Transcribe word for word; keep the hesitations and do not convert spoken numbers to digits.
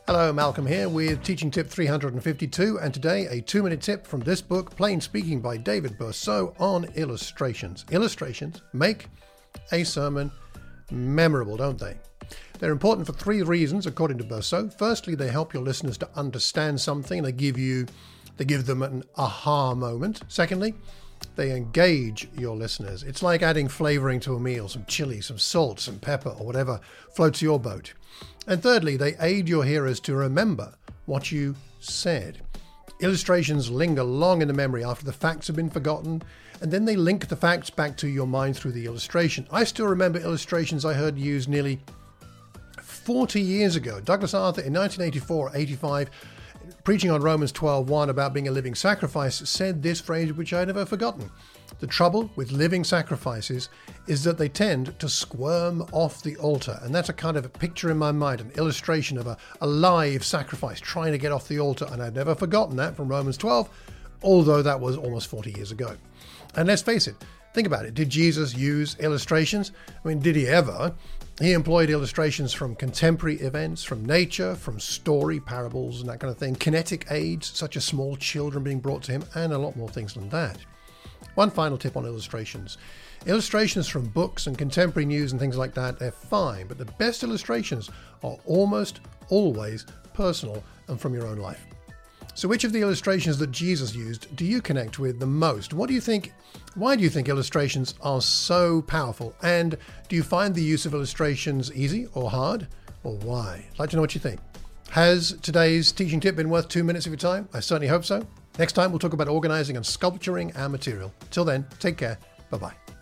Hello, Malcolm here with teaching tip three hundred fifty-two, and today a two-minute tip from this book, Plain Speaking by David Bercot, on illustrations. Illustrations make a sermon memorable, don't they? They're important for three reasons, according to Bercot. Firstly, they help your listeners to understand something. They give you, they give them an aha moment. Secondly, they engage your listeners. It's like adding flavoring to a meal, some chili, some salt, some pepper, or whatever floats your boat. And thirdly, they aid your hearers to remember what you said. Illustrations linger long in the memory after the facts have been forgotten, and then they link the facts back to your mind through the illustration. I still remember illustrations I heard used nearly forty years ago. Douglas Arthur in nineteen eighty-four eighty-five, preaching on Romans twelve one about being a living sacrifice, said this phrase which I had never forgotten. The trouble with living sacrifices is that they tend to squirm off the altar. And that's a kind of a picture in my mind, an illustration of a, a live sacrifice trying to get off the altar. And I've never forgotten that from Romans twelve, although that was almost forty years ago. And let's face it, think about it. Did Jesus use illustrations? I mean, did he ever? He employed illustrations from contemporary events, from nature, from story, parables, and that kind of thing. Kinetic aids, such as small children being brought to him, and a lot more things than that. One final tip on illustrations. Illustrations from books and contemporary news and things like that, they're fine, but the best illustrations are almost always personal and from your own life. So which of the illustrations that Jesus used do you connect with the most? What do you think, why do you think illustrations are so powerful? And do you find the use of illustrations easy or hard? Or why? I'd like to know what you think. Has today's teaching tip been worth two minutes of your time? I certainly hope so. Next time we'll talk about organizing and sculpturing our material. Till then, take care. Bye-bye.